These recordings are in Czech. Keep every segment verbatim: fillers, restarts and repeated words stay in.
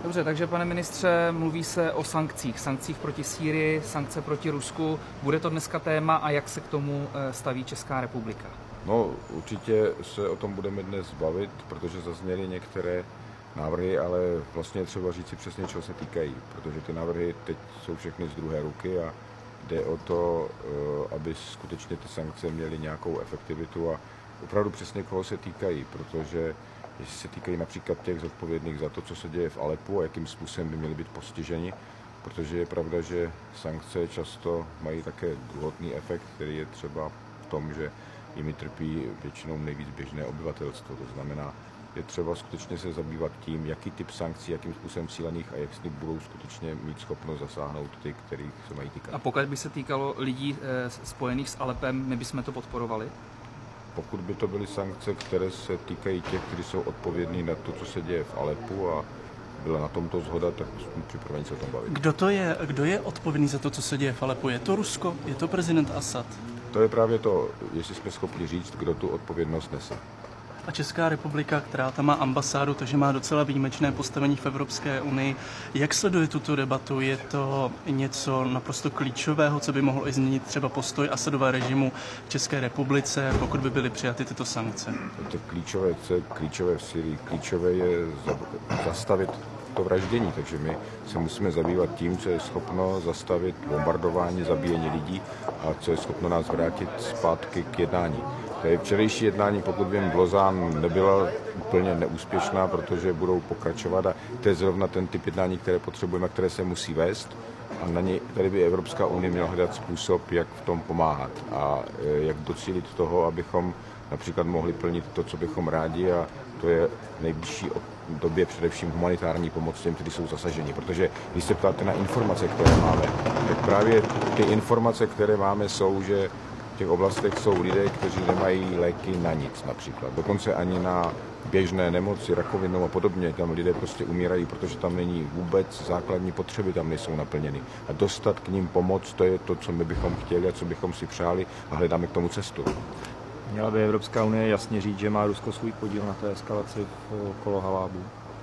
Dobře, takže pane ministře, mluví se o sankcích. Sankcích proti Sýrii, sankce proti Rusku. Bude to dneska téma a jak se k tomu staví Česká republika? No, určitě se o tom budeme dnes bavit, protože zazněly některé návrhy, ale vlastně je třeba říct si přesně, čeho se týkají, protože ty návrhy teď jsou všechny z druhé ruky a jde o to, aby skutečně ty sankce měly nějakou efektivitu a opravdu přesně koho se týkají, protože jestli se týkají například těch zodpovědných za to, co se děje v Alepu a jakým způsobem by měli být postiženi, protože je pravda, že sankce často mají také druhotný efekt, který je třeba v tom, že jimi trpí většinou nejvíc běžné obyvatelstvo. To znamená, je třeba skutečně se zabývat tím, jaký typ sankcí, jakým způsobem cílených a jak s nich budou skutečně mít schopnost zasáhnout ty, kterých se mají týkat. A pokud by se týkalo lidí e, spojených s Alepem, my bychom to podporovali? Pokud by to byly sankce, které se týkají těch, kteří jsou odpovědní na to, co se děje v Alepu a byla na tomto shoda, tak jsme připraveni se o tom bavit. Kdo to je? Kdo je odpovědný za to, co se děje v Alepu? Je to Rusko? Je to prezident Asad? To je právě to, jestli jsme schopni říct, kdo tu odpovědnost nese. A Česká republika, která tam má ambasádu, takže má docela výjimečné postavení v Evropské unii. Jak sleduje tuto debatu? Je to něco naprosto klíčového, co by mohlo i změnit třeba postoj Asadova režimu v České republice, pokud by byly přijaty tyto sankce? To klíčové, co je klíčové v Syrii, klíčové je zastavit to vraždění, takže my se musíme zabývat tím, co je schopno zastavit bombardování, zabíjení lidí a co je schopno nás vrátit zpátky k jednání. Tady včerejší jednání, pokud vím, v Lausanne nebyla úplně neúspěšná, protože budou pokračovat a to je zrovna ten typ jednání, které potřebujeme a které se musí vést. A na ně, tady by Evropská unie měla hledat způsob, jak v tom pomáhat a jak docílit toho, abychom například mohli plnit to, co bychom rádi, a to je v nejbližší době především humanitární pomoc těm, kteří jsou zasaženi. Protože když se ptáte na informace, které máme, tak právě ty informace, které máme, jsou, že v těch oblastech jsou lidé, kteří nemají léky na nic například. Dokonce ani na běžné nemoci, rakovinou a podobně. Tam lidé prostě umírají, protože tam není vůbec základní potřeby, tam nejsou naplněny. A dostat k ním pomoc, to je to, co my bychom chtěli a co bychom si přáli a hledáme k tomu cestu. Měla by Evropská unie jasně říct, že má Rusko svůj podíl na té eskalaci okolo Halábu?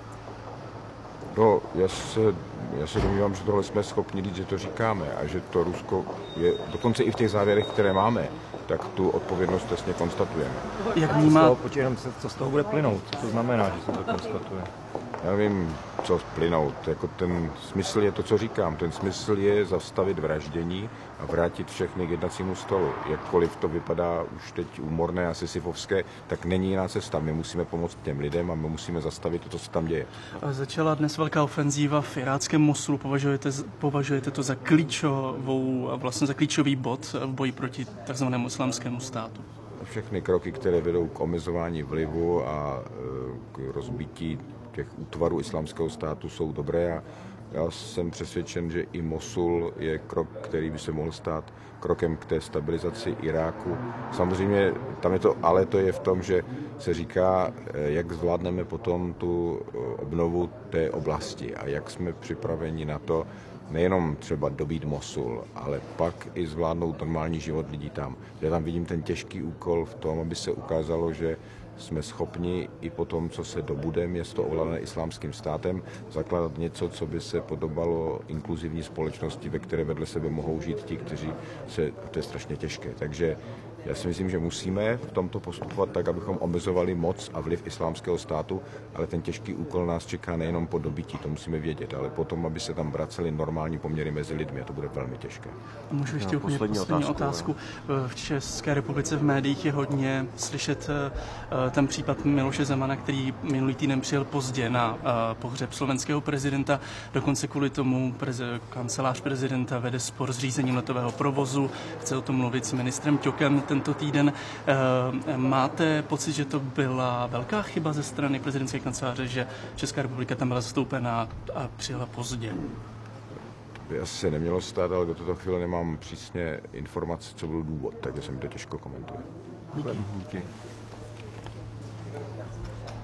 No, já se, já se domnívám, že tohle jsme schopni říct, že to říkáme a že to Rusko je, dokonce i v těch závěrech, které máme, tak tu odpovědnost jasně konstatujeme. Jak vnímá... Počítám se, co z toho bude plynout, co to znamená, že se to konstatuje? Já nevím, co plynout. Jako ten smysl je to, co říkám. Ten smysl je zastavit vraždění a vrátit všechny k jednacímu stolu. Jakkoliv to vypadá už teď úmorné a sisyfovské, tak není jiná cesta. My musíme pomoct těm lidem a my musíme zastavit to, co se tam děje. Začala dnes velká ofenzíva v iráckém Mosulu. Považujete, považujete to za klíčovou, vlastně za klíčový bod v boji proti takzvanému islámskému státu? Všechny kroky, které vedou k omezování vlivu a k rozbití těch útvarů islámského státu, jsou dobré a já jsem přesvědčen, že i Mosul je krok, který by se mohl stát krokem k té stabilizaci Iráku. Samozřejmě tam je to, ale to je v tom, že se říká, jak zvládneme potom tu obnovu té oblasti a jak jsme připraveni na to, nejenom třeba dobít Mosul, ale pak i zvládnout normální život lidí tam. Já tam vidím ten těžký úkol v tom, aby se ukázalo, že jsme schopni i po tom, co se dobude město ovládané islámským státem, zakládat něco, co by se podobalo inkluzivní společnosti, ve které vedle sebe mohou žít ti, kteří se, to je strašně těžké. Takže já si myslím, že musíme v tomto postupovat tak, abychom omezovali moc a vliv islámského státu, ale ten těžký úkol nás čeká nejenom po dobytí, to musíme vědět, ale potom, aby se tam vracely normální poměry mezi lidmi, a to bude velmi těžké. A můžu ještě no, úplně poslední, poslední otázku. otázku. V České republice v médiích je hodně slyšet ten případ Miloše Zemana, který minulý týden přijel pozdě na pohřeb slovenského prezidenta. Dokonce kvůli tomu preze, kancelář prezidenta vede spor s řízením letového provozu. Chce o tom mluvit s ministrem Ťokem tento týden. Máte pocit, že to byla velká chyba ze strany prezidentské kanceláře, že Česká republika tam byla zastoupená a přijela pozdě? By asi nemělo stát, ale do této chvíle nemám přísně informace, co byl důvod, takže se mi to těžko komentuje. Díky. Díky.